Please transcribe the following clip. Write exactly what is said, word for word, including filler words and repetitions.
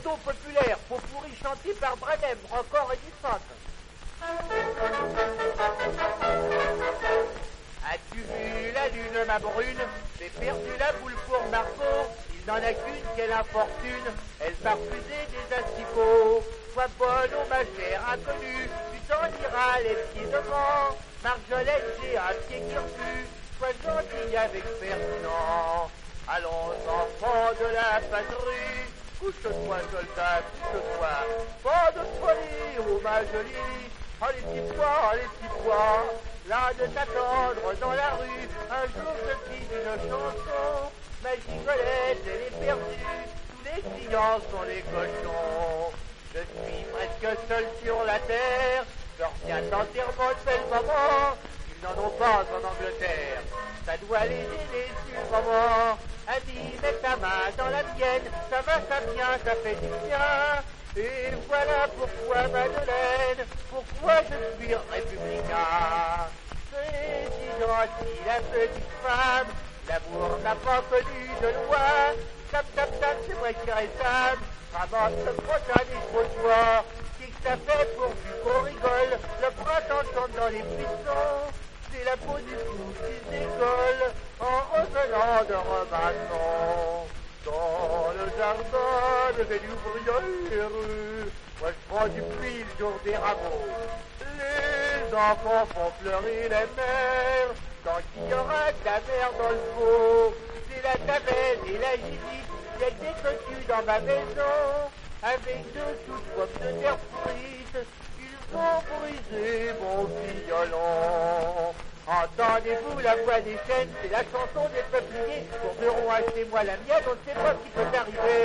Rondo populaire, pot pourri chanté par Bredem, record et distance. As-tu vu la lune, ma brune? J'ai perdu la boule pour Margot. Il n'en a qu'une, quelle infortune. Elle m'a refusé des asticots. Sois bonne, oh ma chère inconnue, tu t'en iras les pieds devant. Marjolaine, j'ai un pied qui refuse. Sois gentil avec Ferdinand. Allons, enfants de la patrie, couche-toi, soldat, couche-toi. Pas de folie, oh ma jolie. Oh les petits pois, oh les petits pois. Là de t'attendre dans la rue, un jour je dis une chanson. Ma gigolette, elle est perdue, tous les clients sont les cochons. Je suis presque seul sur la terre, je reviens d'enterrement de belle maman. Ils n'en ont pas en Angleterre, ça doit les aider sur le moment. Ami, mets ta main dans la mienne, ça va, ça vient, ça fait du bien. Et voilà pourquoi, Madeleine, pourquoi je suis républicain. C'est si gentil, la petite femme, l'amour n'a pas connu de loi. Tap, tap, tap, c'est moi qui réclame, ramasse le prochain des trottoirs. Qu'est-ce que ça fait pourvu qu'on rigole, le printemps chante dans les buissons. C'est la peau du fou qui s'école, en revenant de Robinson. Dans le jardin de Vélubrière, moi je prends du pluie le jour des rameaux. Les enfants font pleurer les mères, tant qu'il y aura de la mer dans le pot. C'est la taverne et la gibite, celle des cocus dans ma maison. Avec deux sous pommes de terre frites, ils ont brisé mon violon. Entendez-vous la voix des chaînes, c'est la chanson des peupliers. Pour deux ronds, achetez-moi la mienne, on ne sait pas ce qui peut arriver.